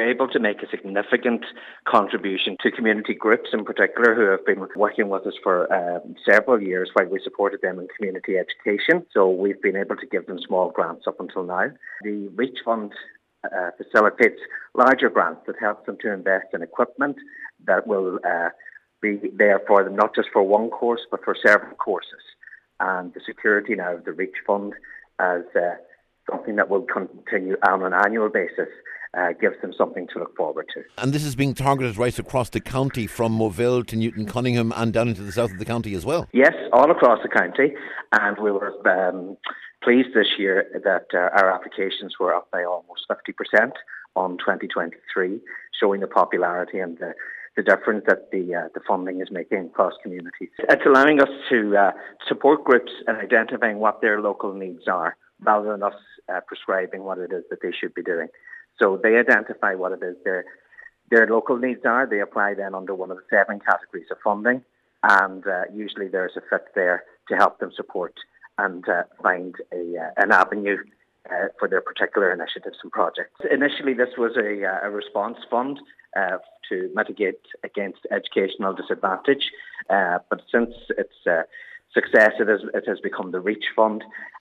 able to make a significant contribution to community groups in particular who have been working with us for several years while we supported them in community education. So we've been able to give them small grants up until now. The Reach Fund facilitates larger grants that help them to invest in equipment that will be there for them, not just for one course, but for several courses. And the security now of the Reach Fund as something that will continue on an annual basis gives them something to look forward to. And this is being targeted right across the county, from Moville to Newton Cunningham and down into the south of the county as well? Yes, all across the county. And we were pleased this year that our applications were up by almost 50% on 2023, showing the popularity and the difference that the funding is making across communities. It's allowing us to support groups in identifying what their local needs are, rather than us prescribing what it is that they should be doing. So they identify what it is their local needs are. They apply then under one of the 7 categories of funding, and usually there's a fit there to help them support and find an avenue for their particular initiatives and projects. Initially, this was a response fund to mitigate against educational disadvantage, but since its success, it has become the Reach Fund,